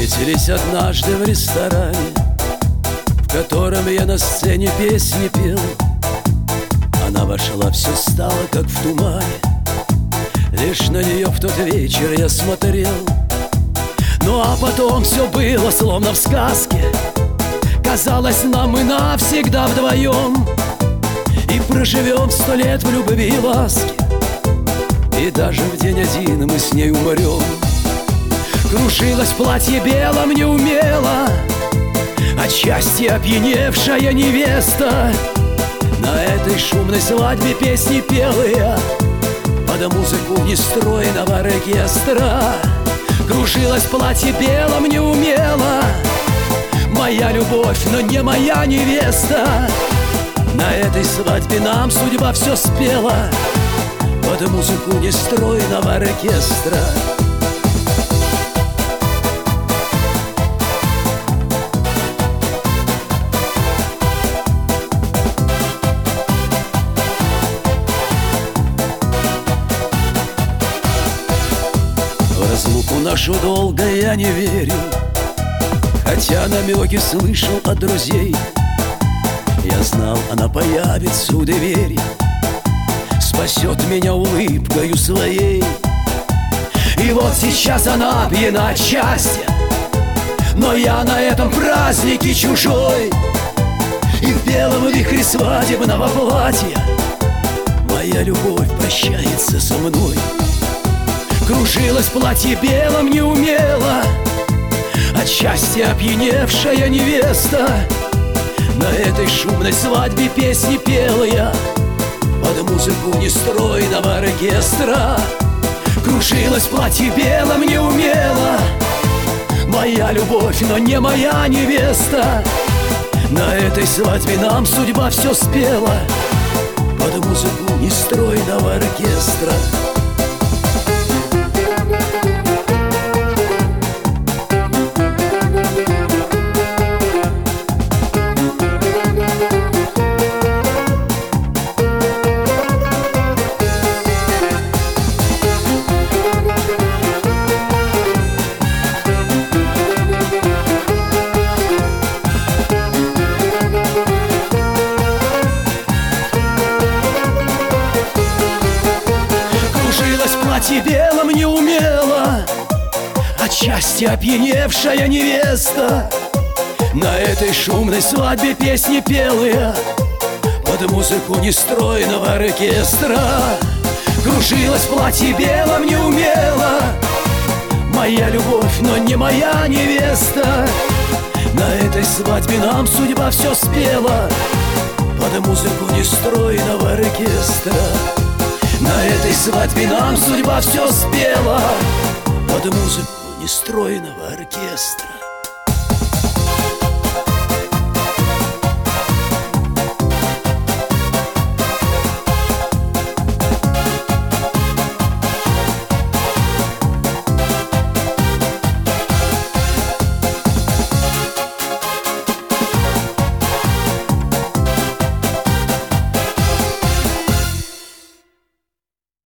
Встретились однажды в ресторане, в котором я на сцене песни пел. Она вошла, все стало как в тумане. Лишь на нее в тот вечер я смотрел. Ну а потом все было словно в сказке. Казалось, нам мы навсегда вдвоем и проживем 100 лет в любви и ласке. И даже в день один мы с ней умрем. Кружилось платье белым неумело, от счастья опьяневшая невеста. На этой шумной свадьбе песни пела я под музыку нестройного оркестра. Кружилось платье белым неумело, моя любовь, но не моя невеста. На этой свадьбе нам судьба все спела под музыку нестройного оркестра. В разлуку нашу долго я не верю, хотя намеки слышал от друзей. Я знал, она появится у двери, спасет меня улыбкою своей. И вот сейчас она пьяна от счастья, но я на этом празднике чужой. И в белом вихре свадебного платья моя любовь прощается со мной. Кружилось платье белым неумело, от счастья опьяневшая невеста. На этой шумной свадьбе песни пела я под музыку нестройного оркестра. Кружилось платье белым неумело, моя любовь, но не моя невеста. На этой свадьбе нам судьба все спела под музыку нестройного оркестра. Платье белым неумело, от счастья опьяневшая невеста. На этой шумной свадьбе песни пела я под музыку нестройного оркестра. Кружилось платье белым неумело, моя любовь, но не моя невеста. На этой свадьбе нам судьба все спела под музыку нестройного оркестра. На этой свадьбе нам судьба все спела под музыку нестройного оркестра.